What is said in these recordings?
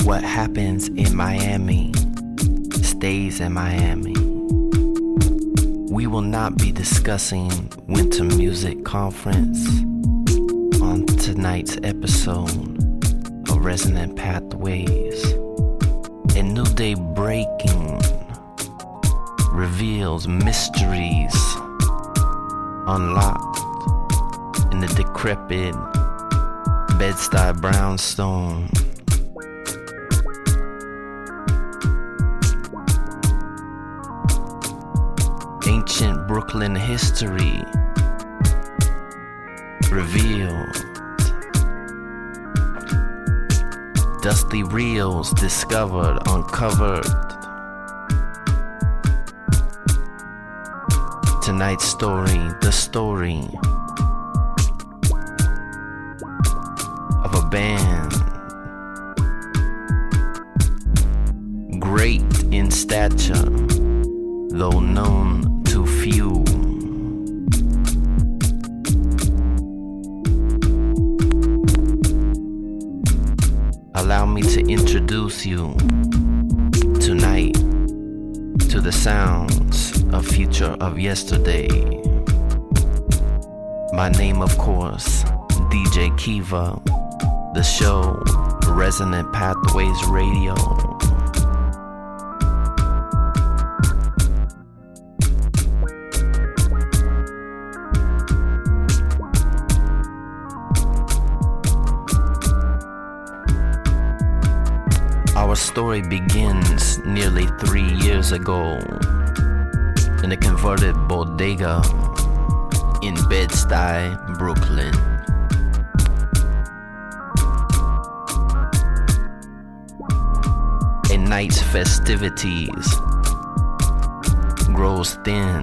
What happens in Miami stays in Miami. We will not be discussing Winter Music Conference on tonight's episode of Resonant Pathways. A new day breaking reveals mysteries unlocked in the decrepit Bed-Stuy brownstone. Ancient Brooklyn history revealed. Dusty reels discovered, uncovered. Tonight's story, the story of a band great in stature, though known to few. Allow me to introduce you tonight to the sounds of future of yesterday. My name, of course, DJ Kiva. The show, Resonant Pathways Radio. Our story begins nearly 3 years ago in a converted bodega in Bed-Stuy, Brooklyn. A night's festivities grows thin.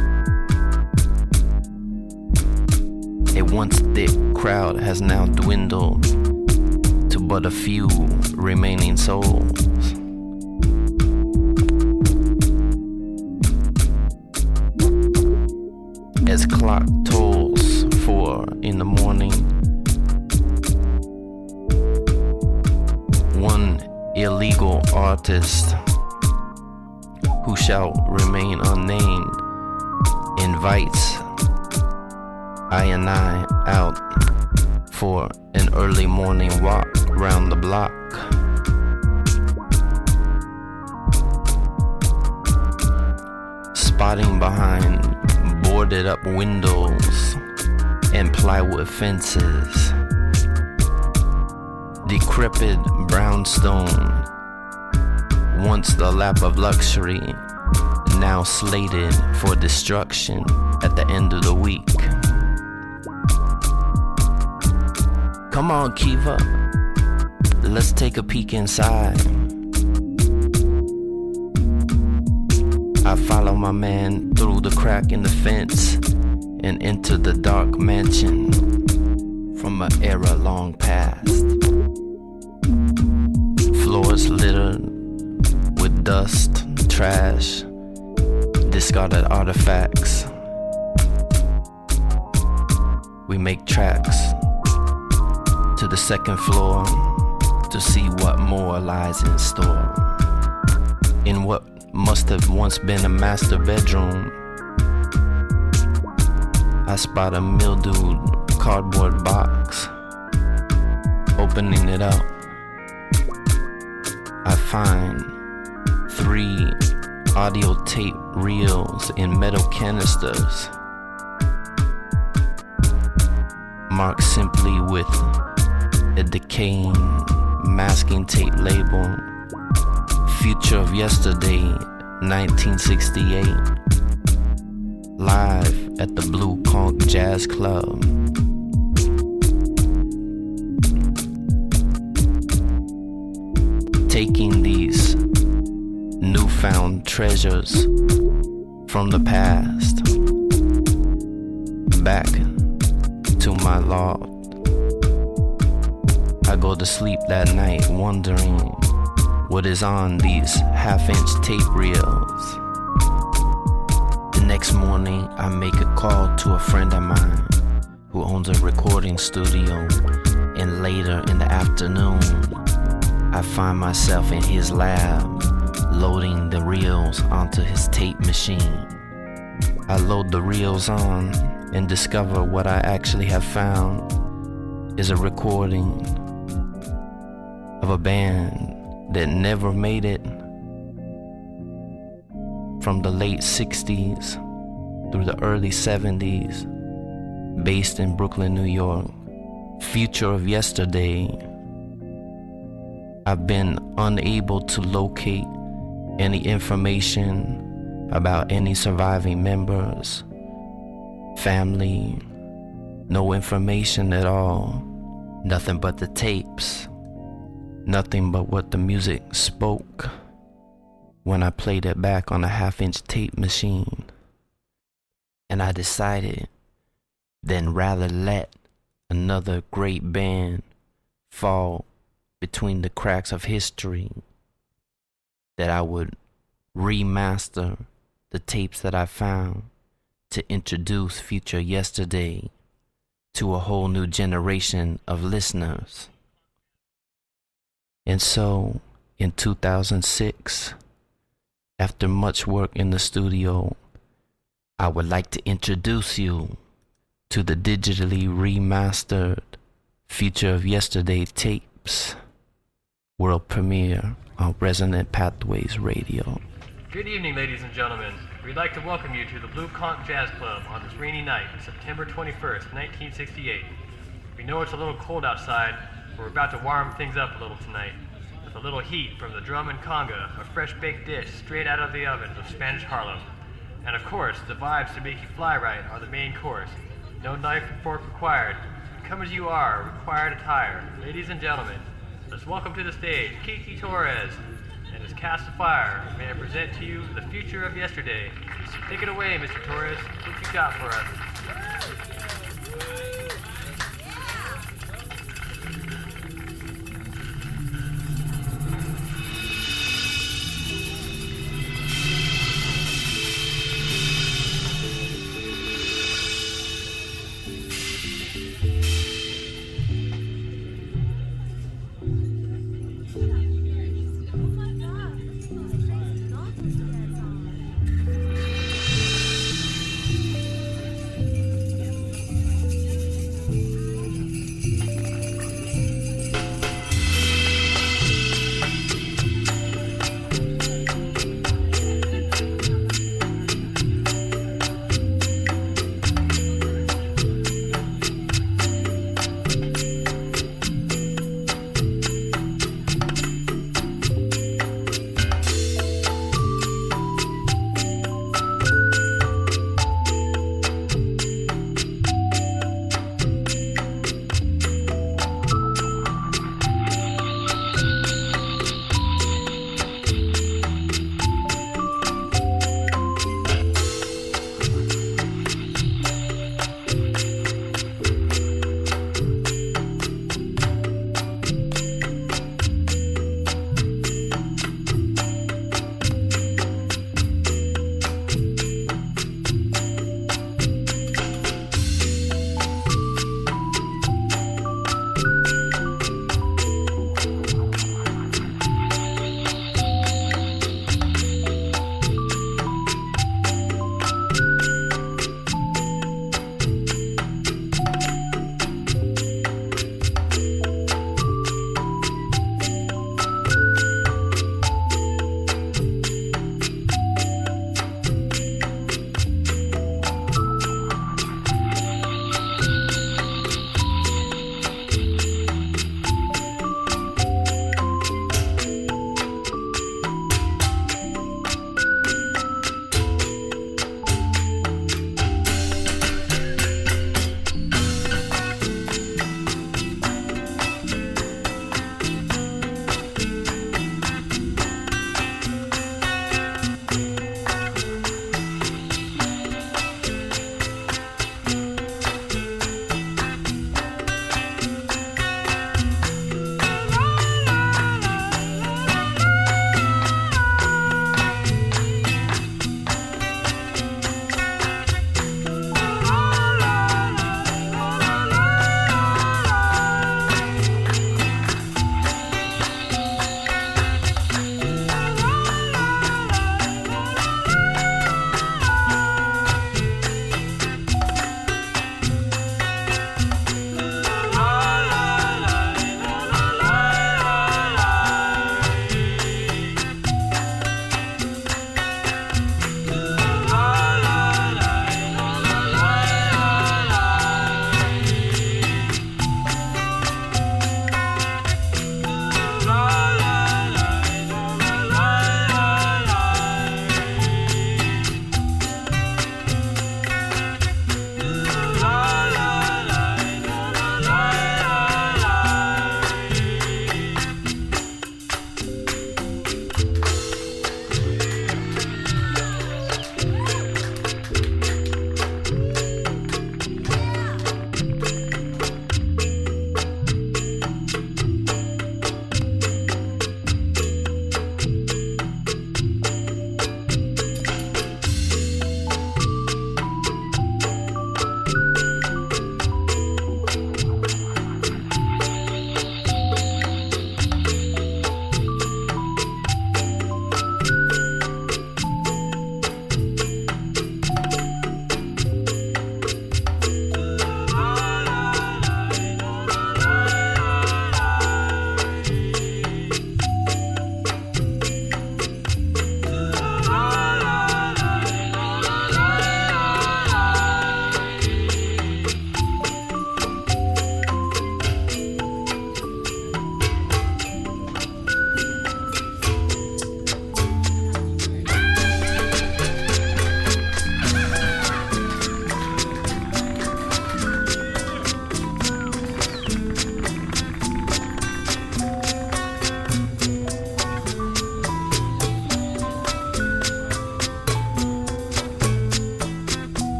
A once thick crowd has now dwindled to but a few remaining souls. As clock tolls 4 in the morning, one illegal artist who shall remain unnamed invites I and I out for an early morning walk round the block. Spotting behind boarded up windows and plywood fences, decrepit brownstone, once the lap of luxury, now slated for destruction at the end of the week. Come on, Kiva, let's take a peek inside. I follow my man through the crack in the fence and enter the dark mansion from an era long past. Floors littered with dust, trash, discarded artifacts. We make tracks to the second floor to see what more lies in store. In what must have once been a master bedroom, I spot a mildewed cardboard box. Opening it up, I find 3 audio tape reels in metal canisters, marked simply with a decaying masking tape label, Future of Yesterday, 1968, live at the Blue Conch Jazz Club. Taking these newfound treasures from the past back to my loft. I go to sleep that night wondering what is on these half-inch tape reels. The next morning I make a call to a friend of mine who owns a recording studio, and later in the afternoon I find myself in his lab, loading the reels onto his tape machine. I load the reels on and discover what I actually have found is a recording of a band that never made it from the late 60s through the early 70s, based in Brooklyn, New York. Future of Yesterday. I've been unable to locate any information about any surviving members, family, no information at all, nothing but the tapes, nothing but what the music spoke when I played it back on a 1/2-inch tape machine. And I decided, then rather let another great band fall between the cracks of history, that I would remaster the tapes that I found to introduce Future Yesterday to a whole new generation of listeners. And so, in 2006, after much work in the studio, I would like to introduce you to the digitally remastered Future of Yesterday tapes, world premiere on Resonant Pathways Radio. Good evening, ladies and gentlemen. We'd like to welcome you to the Blue Conch Jazz Club on this rainy night, September 21st, 1968. We know it's a little cold outside, but we're about to warm things up a little tonight with a little heat from the drum and conga, a fresh baked dish straight out of the ovens of Spanish Harlem. And of course, the vibes to make you fly right are the main course. No knife and fork required. Come as you are, required attire. Ladies and gentlemen, let's welcome to the stage Kiki Torres and his cast of fire. May I present to you the Future of Yesterday. Take it away, Mr. Torres. What you got for us?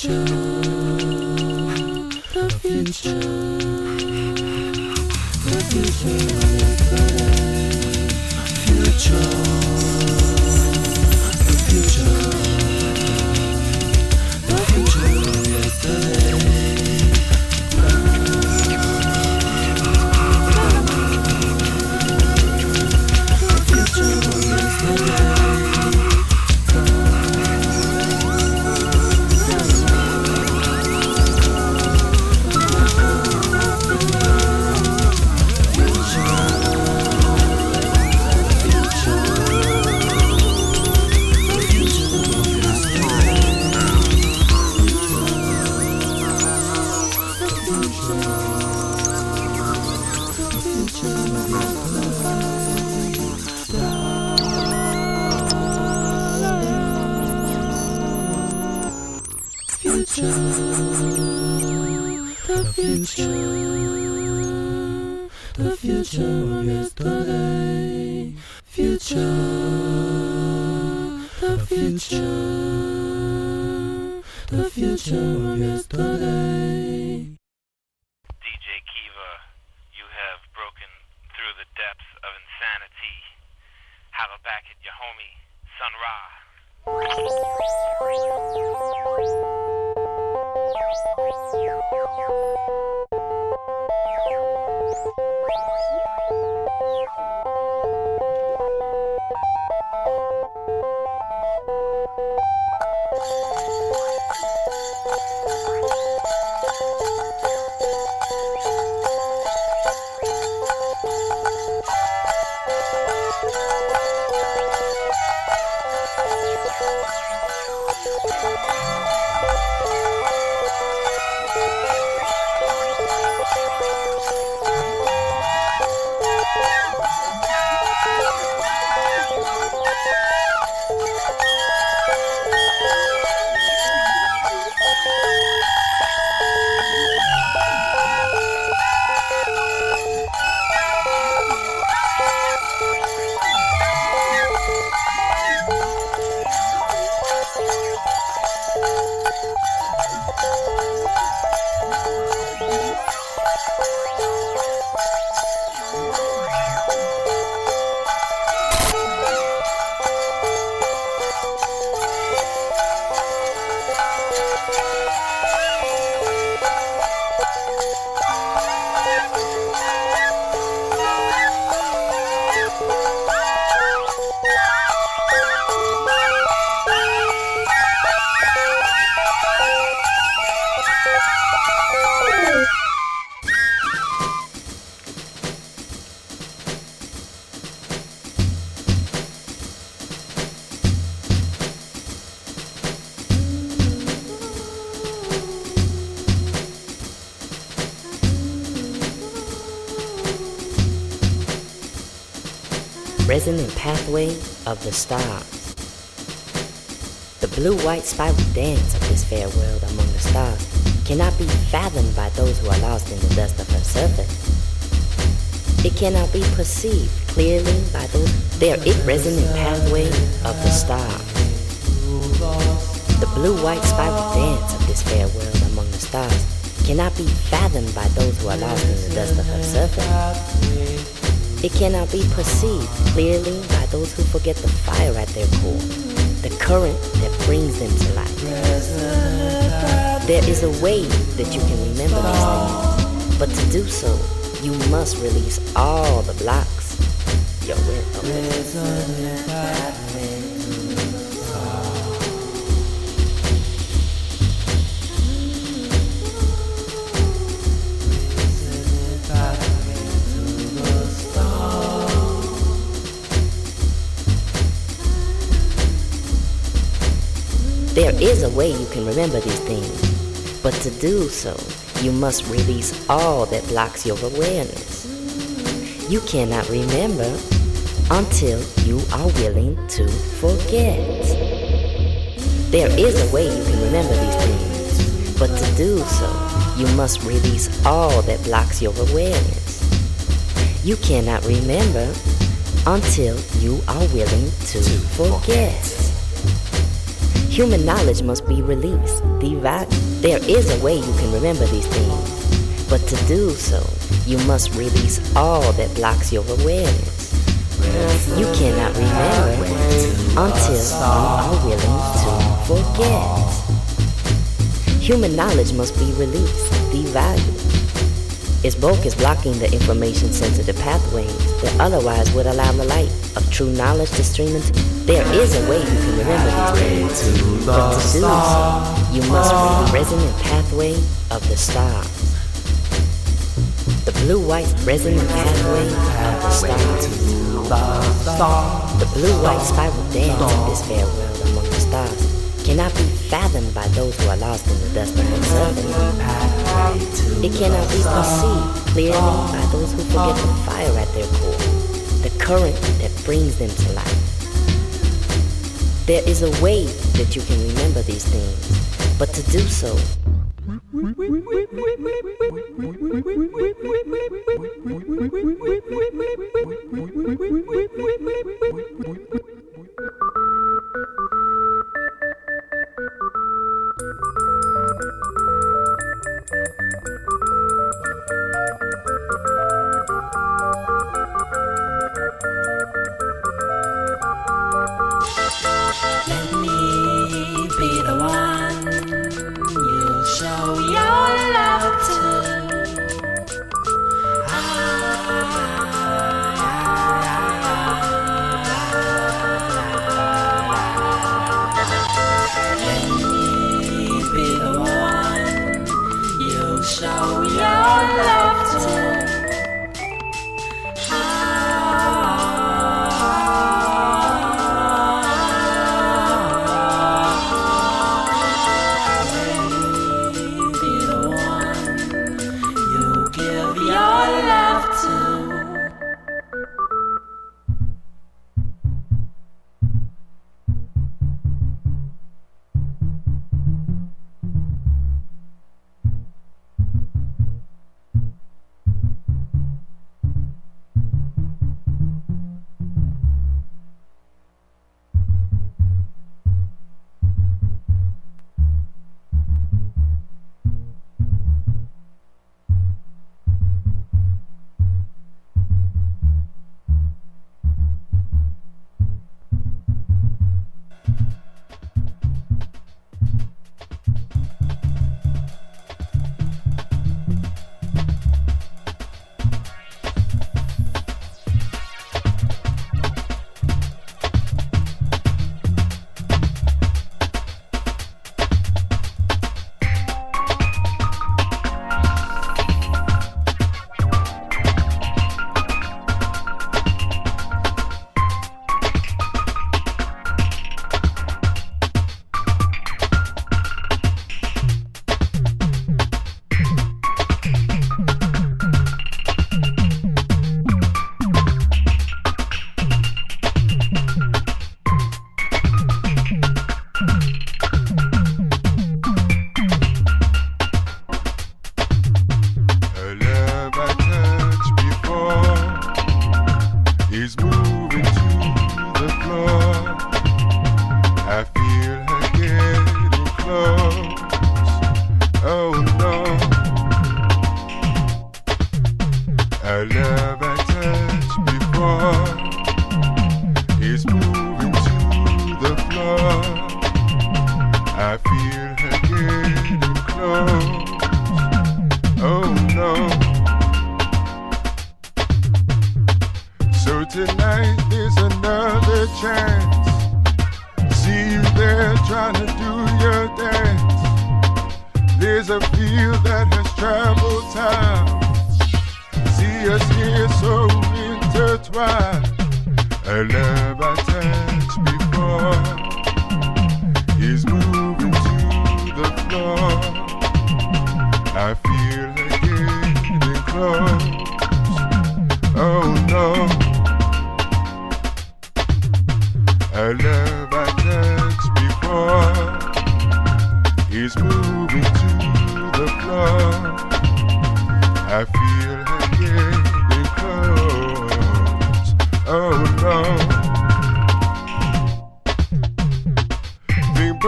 future, the future, the future of yesterday, future, the future, the future of yesterday. The future of yesterday, future, the future, the future of yesterday. DJ Kiva, you have broken through the depths of insanity. Have a back at your homie, Sun Ra. Resonant pathway of the stars. The blue-white spiral dance of this fair world among the stars cannot be fathomed by those who are lost in the dust of her surface. It cannot be perceived clearly by those. Their resonant pathway of the stars. The blue-white spiral dance of this fair world among the stars cannot be fathomed by those who are lost in the dust of her surface. It cannot be perceived clearly by those who forget the fire at their core, the current that brings them to life. There is a way that you can remember these things, but to do so, you must release all the blocks. Your There is a way you can remember these things, but to do so, you must release all that blocks your awareness. You cannot remember until you are willing to forget. There is a way you can remember these things, but to do so, you must release all that blocks your awareness. You cannot remember until you are willing to forget. Human knowledge must be released, devalued. There is a way you can remember these things, but to do so, you must release all that blocks your awareness. You cannot remember until you are willing to forget. Human knowledge must be released, devalued. Its bulk is blocking the information-sensitive pathways that otherwise would allow the light of true knowledge to stream into. There is a way you can remember these things, but to do so, you must read the resonant pathway of the stars. The blue-white resonant pathway of the stars. The blue-white spiral dance of this fair world among the stars cannot be fathomed by those who are lost in the dust of uncertainty. It cannot be perceived clearly by those who forget the fire at their core, the current that brings them to life. There is a way that you can remember these things, but to do so, let me be the one you show your love to. Let me be the one you show your love to.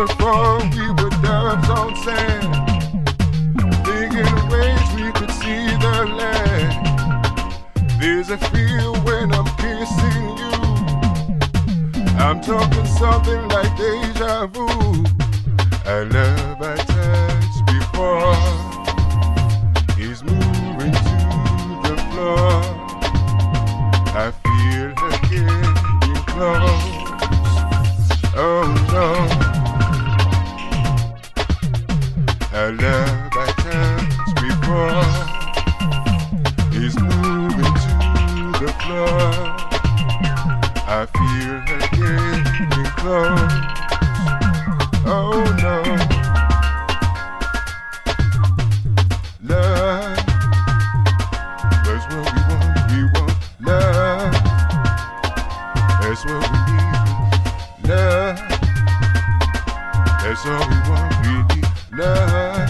before we were doves on sand, thinking ways we could see the land. There's a feel when I'm kissing you. I'm talking something like deja vu. I love I touched before is moving to the floor. I feel her getting close. Oh no, I love I touched before is moving to the floor. I feel her getting close. Oh no, love, that's what we want love, that's what we need, love, that's all we want, we need love.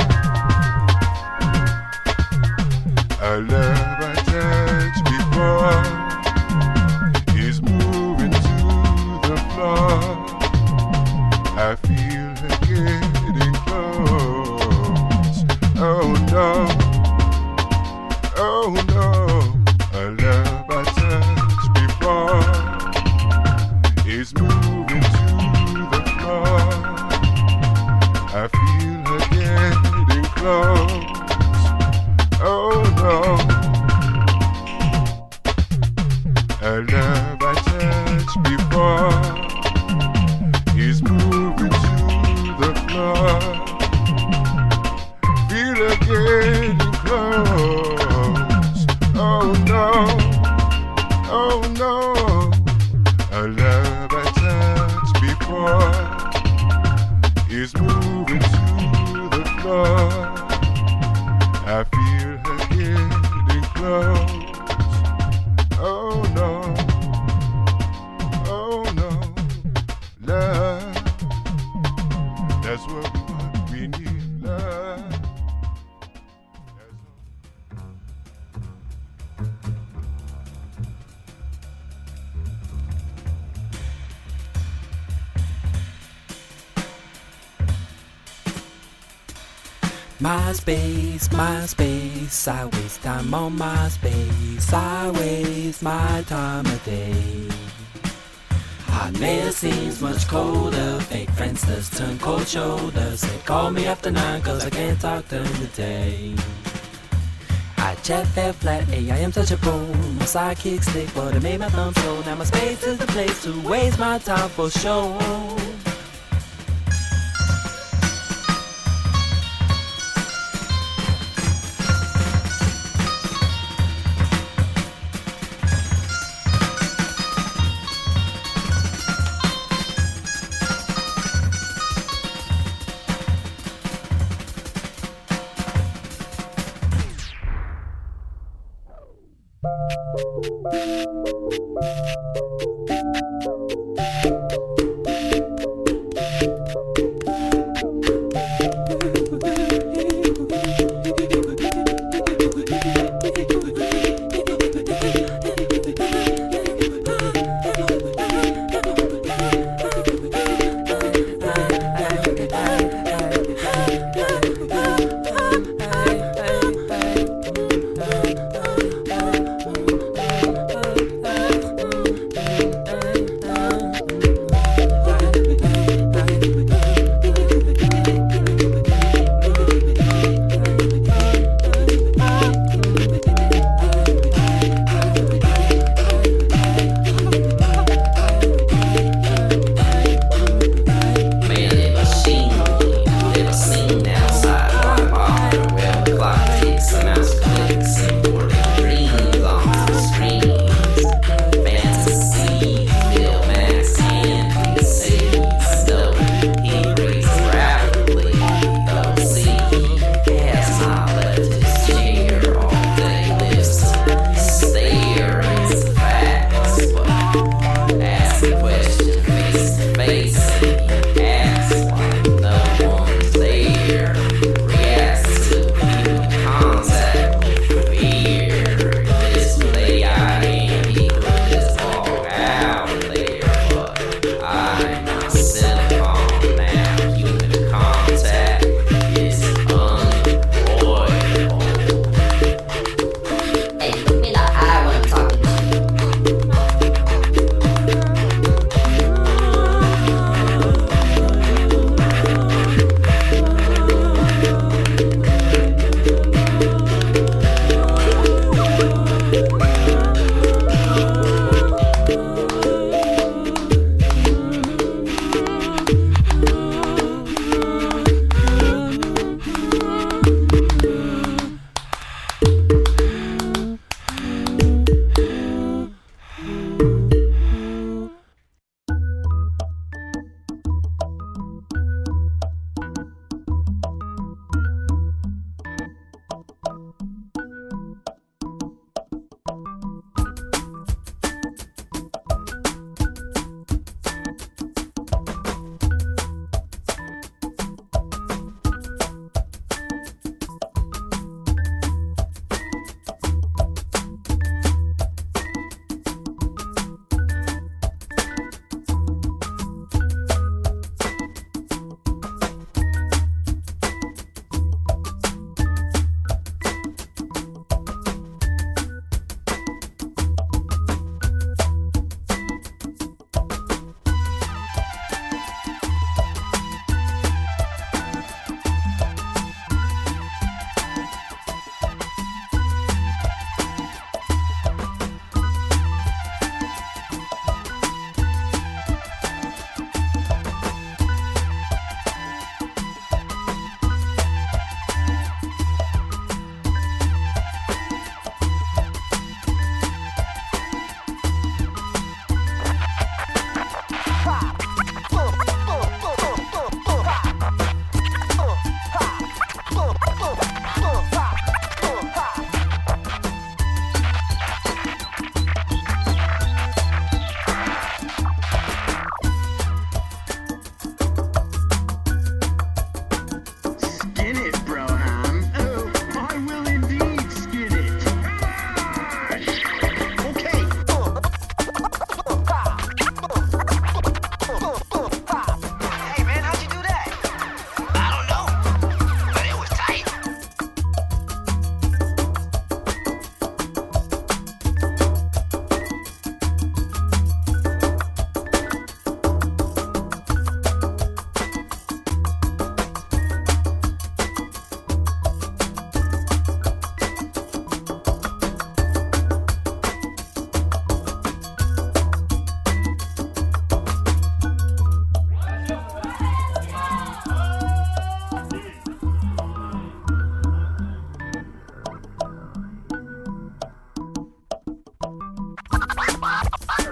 I love I touched before is moving to the floor. I feel her getting close. Oh no, oh no. A love I touched before is moving to the floor. I feel her getting close. Oh no. A love I touched before is moving to the floor. Feel her getting close. Oh no, oh no. A love I touched before is moving to the floor. I feel her getting close. Oh no, oh no. Love, that's what we want, we need love. MySpace, MySpace, I waste time on MySpace. I waste my time a day. Hotmail seems much colder. Fake friendsters turn cold shoulders. They call me after 9 cause I can't talk to them today. I chat fair flat, I am touchable. My sidekick slick, but it made my thumb slow. Now my space is the place to waste my time for sure.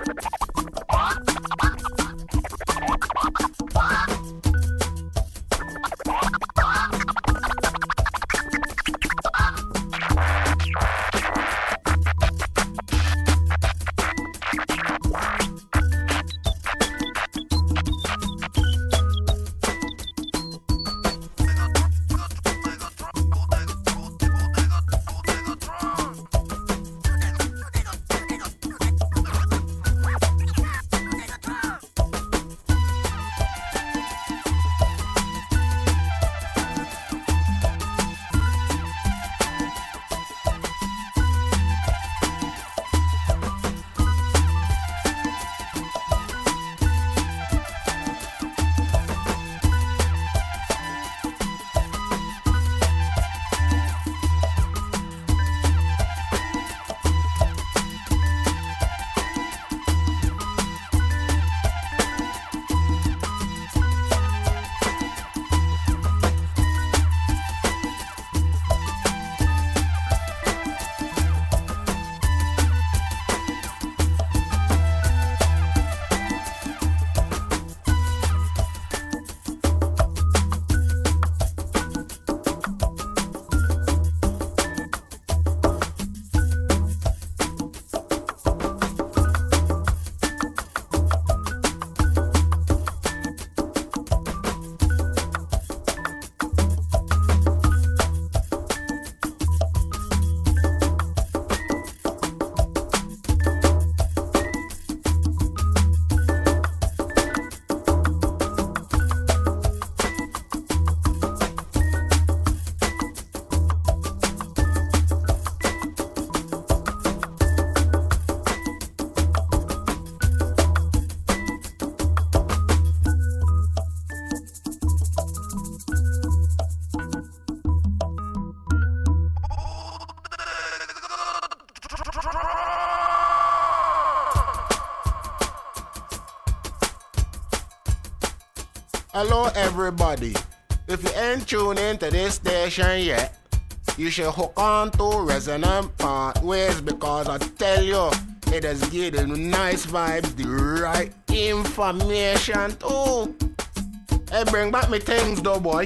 Hello everybody. If you ain't tuned into this station yet, you should hook on to Resonant Pathways, because I tell you, it has given you nice vibes, the right information too. Hey, bring back me things though, boy.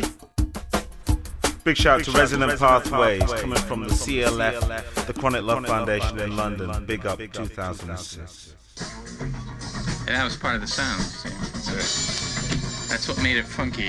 Big shout to Resonant Pathways, coming from the CLF, the Chronic Love Foundation in London. Big up 2006. And that was part of the sound. That's what made it funky.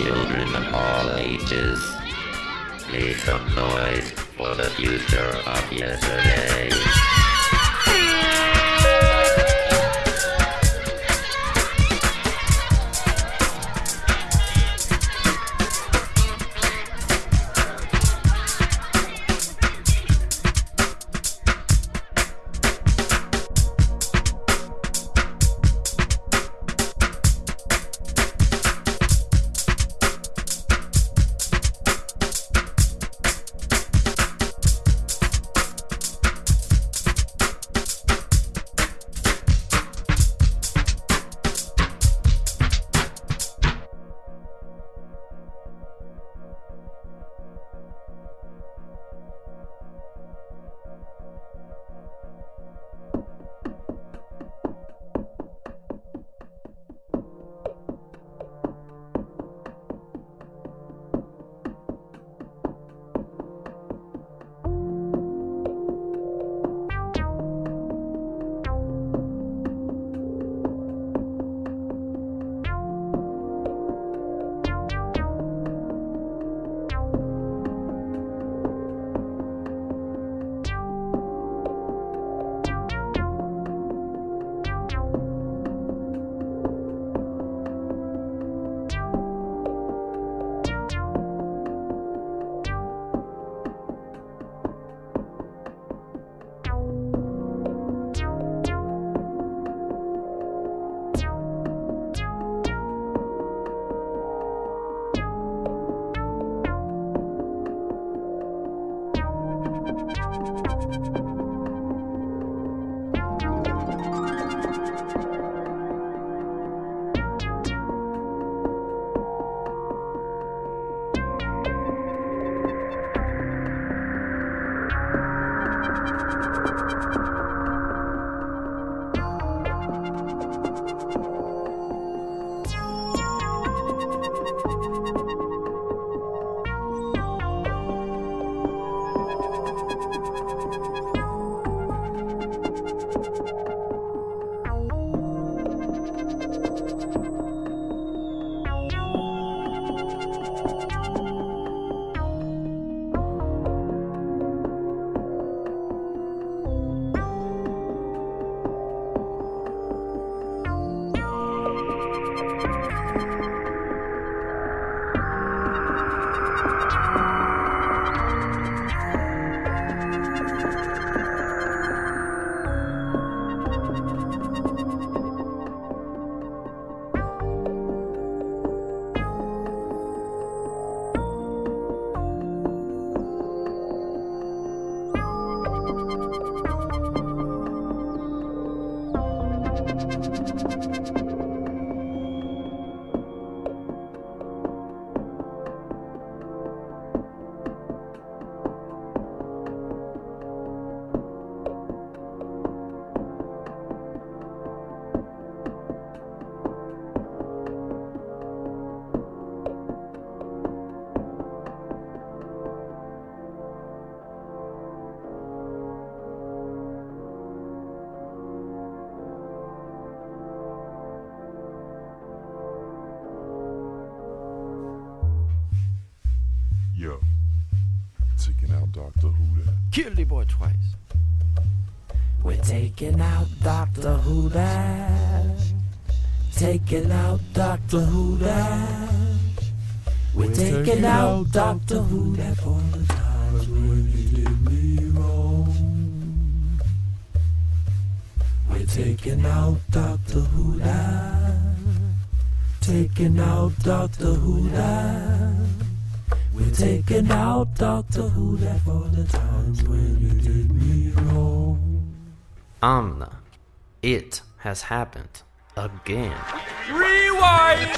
children of all ages. Make some noise for the future of yesterday. Yo, taking out Doctor Who there. Kill the boy twice. We're taking out Doctor Who there. Taking out Doctor Who there. We're taking out Doctor Who there for the times when you did me wrong. We're taking out Doctor Who there. Taking out Doctor Who there. We're taking out Doctor Who there for the times when you did me wrong. Amna, it has happened again. Rewind!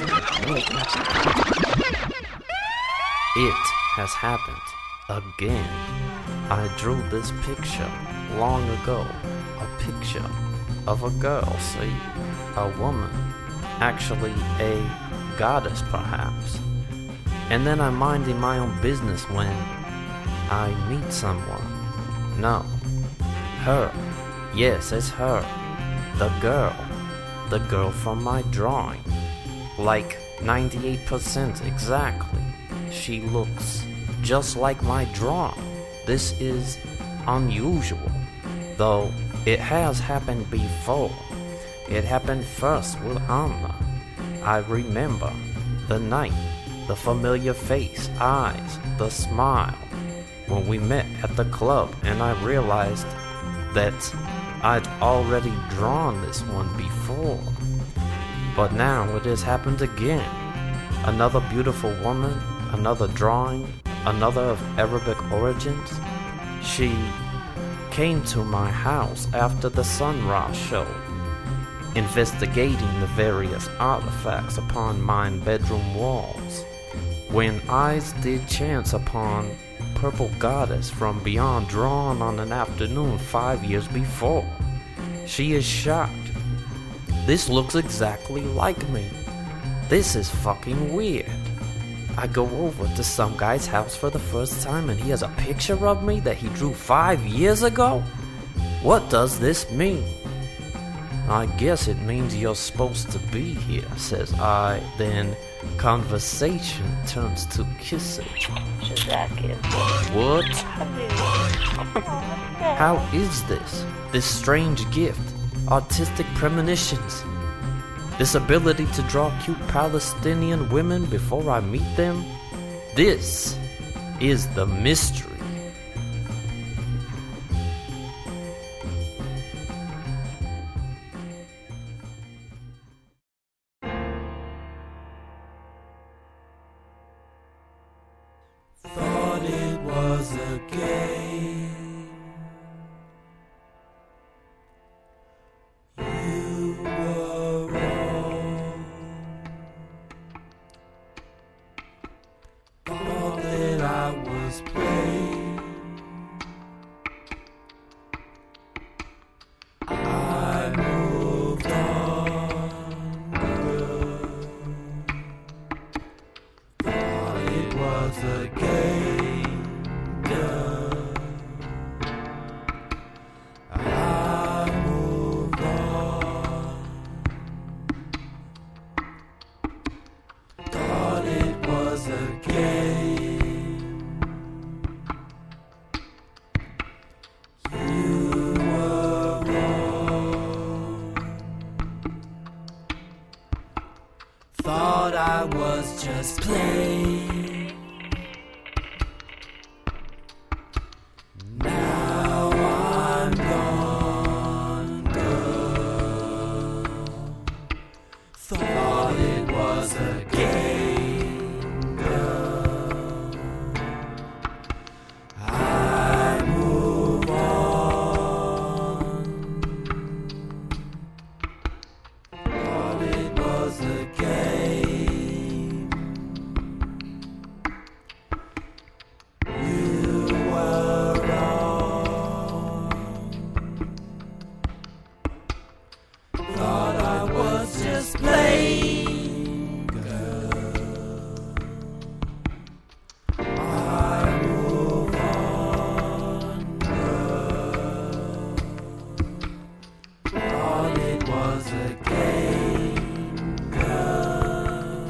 It has happened again. I drew this picture long ago. A picture of a girl, see? A woman. Actually, a goddess, perhaps. And then I'm minding my own business when I meet someone. No. Her. Yes, it's her. The girl. The girl from my drawing. Like 98% exactly. She looks just like my drawing. This is unusual, though it has happened before. It happened first with Anna. I remember the night, the familiar face, eyes, the smile, when we met at the club, and I realized that I'd already drawn this one before. But now it has happened again. Another beautiful woman, another drawing, another of Arabic origins. She came to my house after the Sun Ra show, investigating the various artifacts upon mine bedroom walls, when eyes did chance upon Purple Goddess from Beyond drawn on an afternoon 5 years before. She is shocked. This looks exactly like me. This is fucking weird. I go over to some guy's house for the first time and he has a picture of me that he drew 5 years ago? What does this mean? I guess it means you're supposed to be here, says I. Then conversation turns to kissing. What? How is this? This strange gift, artistic premonitions, this ability to draw cute Palestinian women before I meet them? This is the mystery. Thought it was a game. You were wrong. Thought that I was playing. I moved on, girl. Thought it was a game, girl. I moved on. Thought it was a game. You were wrong. Thought I was just playing. Now I'm gone, girl. Thought it was a game, girl. I move on. Thought it was a game. You were wrong. Thought I was just playing, girl. I move on, girl. Thought it was a game, girl.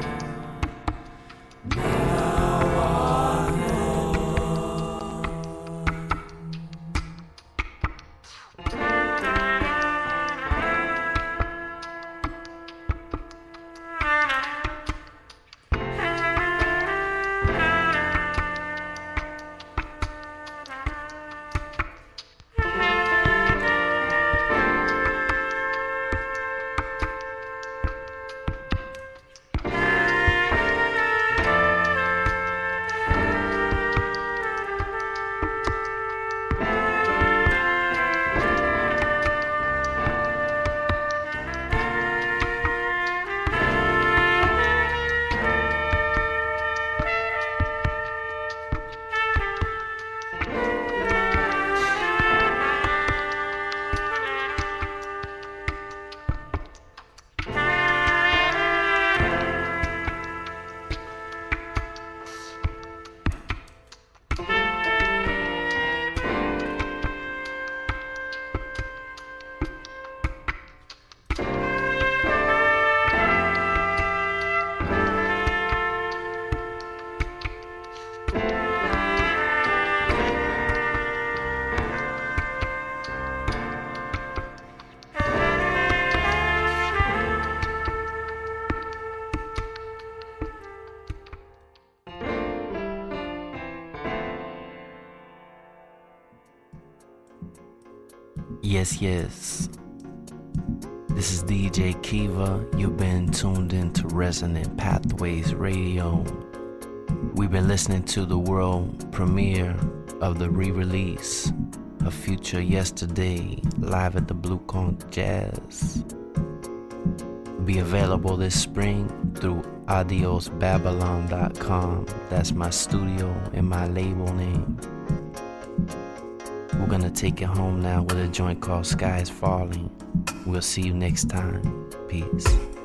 Now I'm on. Yes, yes. This is DJ Kiva. You've been tuned into Resonant Pathways Radio. We've been listening to the world premiere of the re-release of Future Yesterday live at the Blue Conch Jazz. It'll be available this spring through AdiosBabylon.com. That's my studio and my label name. We're gonna take it home now with a joint called Sky is Falling. We'll see you next time. Peace.